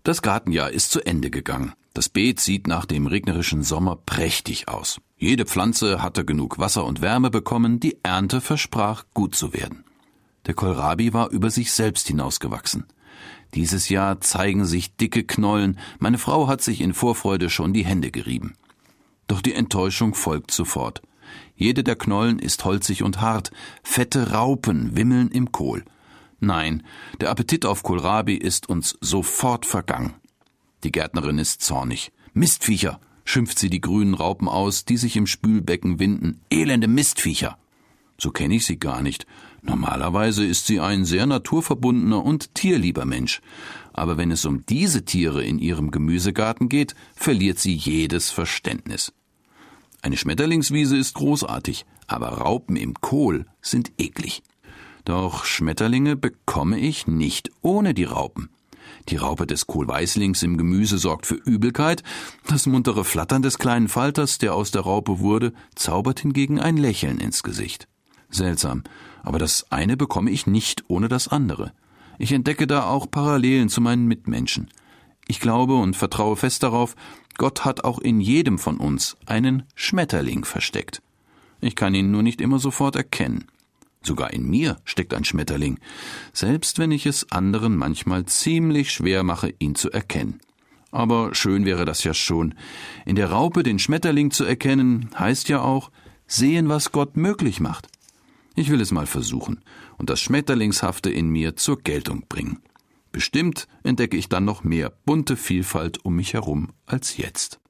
Das Gartenjahr ist zu Ende gegangen. Das Beet sieht nach dem regnerischen Sommer prächtig aus. Jede Pflanze hatte genug Wasser und Wärme bekommen, die Ernte versprach, gut zu werden. Der Kohlrabi war über sich selbst hinausgewachsen. Dieses Jahr zeigen sich dicke Knollen, meine Frau hat sich in Vorfreude schon die Hände gerieben. Doch die Enttäuschung folgt sofort. Jede der Knollen ist holzig und hart, fette Raupen wimmeln im Kohl. Nein, der Appetit auf Kohlrabi ist uns sofort vergangen. Die Gärtnerin ist zornig. »Mistviecher«, schimpft sie die grünen Raupen aus, die sich im Spülbecken winden. »Elende Mistviecher«. So kenne ich sie gar nicht. Normalerweise ist sie ein sehr naturverbundener und tierlieber Mensch. Aber wenn es um diese Tiere in ihrem Gemüsegarten geht, verliert sie jedes Verständnis. Eine Schmetterlingswiese ist großartig, aber Raupen im Kohl sind eklig. Doch Schmetterlinge bekomme ich nicht ohne die Raupen. Die Raupe des Kohlweißlings im Gemüse sorgt für Übelkeit, das muntere Flattern des kleinen Falters, der aus der Raupe wurde, zaubert hingegen ein Lächeln ins Gesicht. Seltsam, aber das eine bekomme ich nicht ohne das andere. Ich entdecke da auch Parallelen zu meinen Mitmenschen. Ich glaube und vertraue fest darauf, Gott hat auch in jedem von uns einen Schmetterling versteckt. Ich kann ihn nur nicht immer sofort erkennen. Sogar in mir steckt ein Schmetterling, selbst wenn ich es anderen manchmal ziemlich schwer mache, ihn zu erkennen. Aber schön wäre das ja schon. In der Raupe den Schmetterling zu erkennen, heißt ja auch, sehen, was Gott möglich macht. Ich will es mal versuchen und das Schmetterlingshafte in mir zur Geltung bringen. Bestimmt entdecke ich dann noch mehr bunte Vielfalt um mich herum als jetzt.